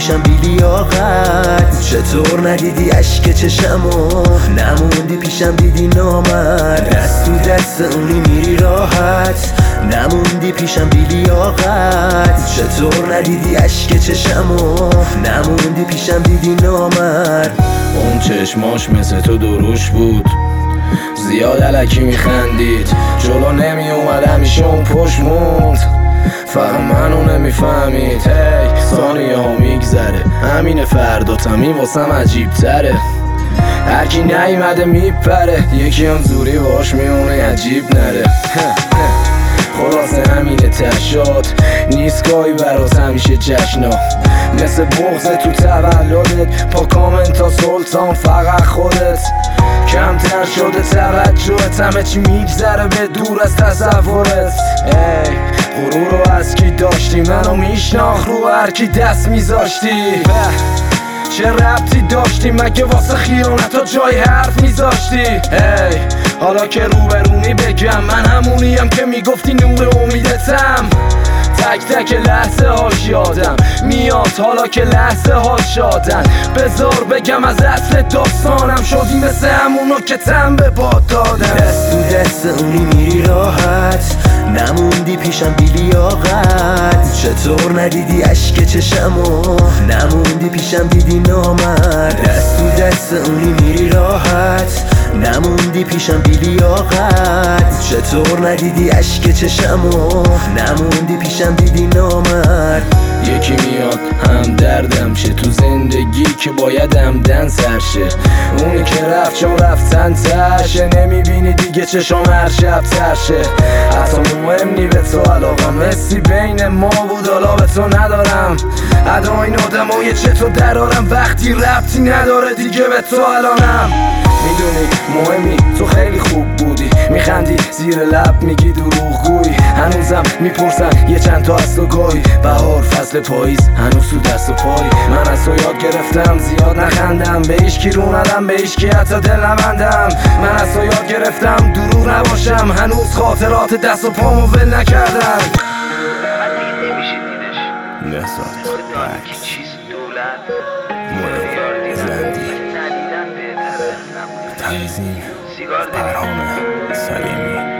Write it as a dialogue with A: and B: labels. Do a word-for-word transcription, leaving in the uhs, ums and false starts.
A: پیشم بی لیاقت، چطور ندیدی اشک چشمو؟ نموندی پیشم دیدی نامرد، دست تو دست اونی میری راحت، نموندی پیشم بی لیاقت، چطور ندیدی اشک چشمو؟ نموندی پیشم دیدی نامرد.
B: اون چشماش مثل تو دروش بود، زیاد علکی میخندید، جلو نمی اومد همیشه اون پشت موند، فقط منو نمیفهمید. هی ثانیه ها میگذره، همین فردا تمی واسم عجیب تره، هرکی نیومده میپره، یکی هم زوری باش میونه عجیب نره. خلاصه همینه تشاد نیست گاهی برات همیشه جشنا، مثل بغض تو تولدت، پا کامنتا سلطان فقط خودت، کمتر شده توجهت، همه چی میگذره به دور از تصورت. ای غرور رو از کی داشتی؟ منو میشناخت رو هر کی دست میذاشتی؟ چه ربطی داشتی مگه واسه خیانت ها جای حرف میذاشتی؟ هی حالا که روبرونی بگم، من همونیم که میگفتی نور امیدتم، تک تک لحظه هاش یادم میاد، حالا که لحظه هاش شادن. بذار بگم از اصل داستانم، شدی مثل همونو که تن به باد دادم،
A: دست تو دست اونی میری راحت، نموندی پیشم بی لیاقت، چطور ندیدی اشک چشمو؟ نموندی پیشم دیدی نامرد، دست تو دست اونی میری راحت، نموندی پیشم بی لیاقت، چطور ندیدی اشک چشمو؟ نموندی پیشم دیدی نامرد.
B: یکی میاد هم دردم شه تو زندگی که باید همدن سرشه، اونی که رفت چون رفتن ترشه، نمیبینی دیگه چشام هر شب ترشه، حتی مهم نی به تو علاقم، مسی بین ما بود حالا به تو ندارم، ادا این آدم های چطور درارم وقتی ربطی نداره دیگه به تو الانم. میدونی مهمی تو خیلی خوب بودی، میخندی زیر لب میگی دروغگویی، هنوزم میپرسن یه چند تا از تو گاهی، بهار فصل پاییز هنوز تو دست و پایی، من از تو یاد گرفتم زیاد نخندم، به هیچکی رو ندم به هیچکی حتی دل نبندم، من از تو یاد گرفتم دروغ نباشم، هنوز خاطرات دست و پامو ول نکردم.
C: تنظیم پرهام سلیمی.